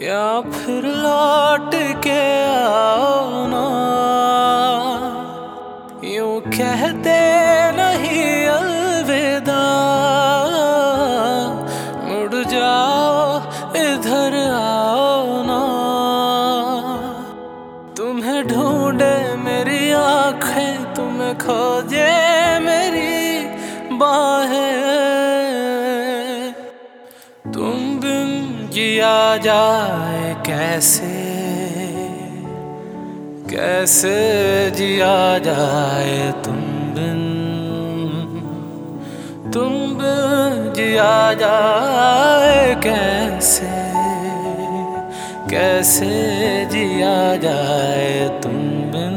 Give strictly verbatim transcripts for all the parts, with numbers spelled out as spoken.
या फिर लौट के आओ ना, यूं कहते नहीं अलविदा। मुड़ जाओ इधर आओ ना, तुम्हें ढूंढे मेरी आंखें, तुम्हें खोजे मेरी बाहें। तुम बिन जिया जाए कैसे, कैसे जिया जाए तुम बिन। तुम बिन जिया जाए कैसे, कैसे जिया जाए तुम बिन।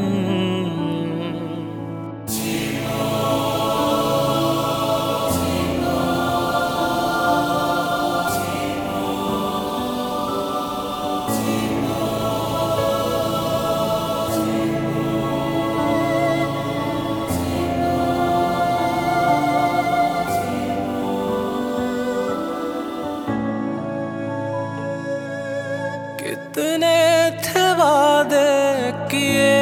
कितने थे वादे किए,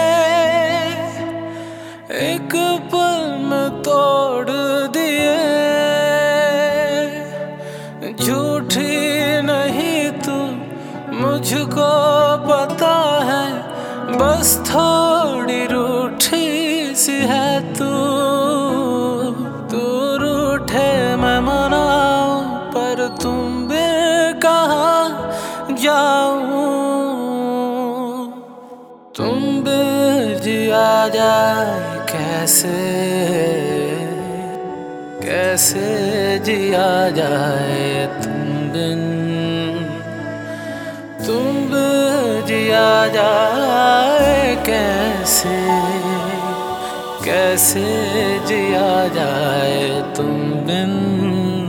एक पल में तोड़ दिए। झूठी नहीं तू मुझको पता है, बस थोड़ी रूठी सी है तू। तू रूठे मैं मनाऊं, पर तुम भी कहाँ जाऊं। तुम भी जिया जाए कैसे, कैसे जिया जाए तुम बिन। तुम भी जिया जाए कैसे, कैसे जिया जाए तुम बिन।